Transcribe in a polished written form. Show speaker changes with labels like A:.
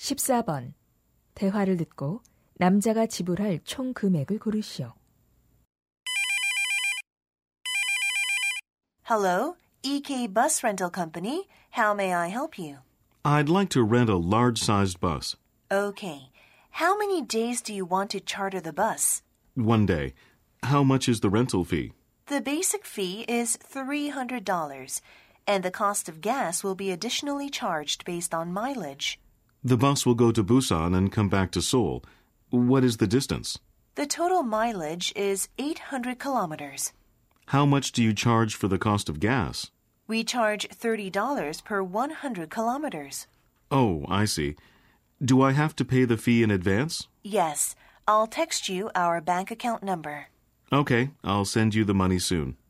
A: 14번. 대화를 듣고 남자가 지불할 총 금액을 고르시오.
B: Hello, EK Bus Rental Company. How may I help you?
C: I'd like to rent a large-sized bus.
B: Okay. How many days do you want to charter the bus?
C: 1 day. How much is the rental fee?
B: The basic fee is $300, and the cost of gas will be additionally charged based on mileage.
C: The bus will go to Busan and come back to Seoul. What is the distance?
B: The total mileage is 800 kilometers.
C: How much do you charge for the cost of gas?
B: We charge $30 per 100 kilometers.
C: Oh, I see. Do I have to pay the fee in advance?
B: Yes, I'll text you our bank account number.
C: Okay, I'll send you the money soon.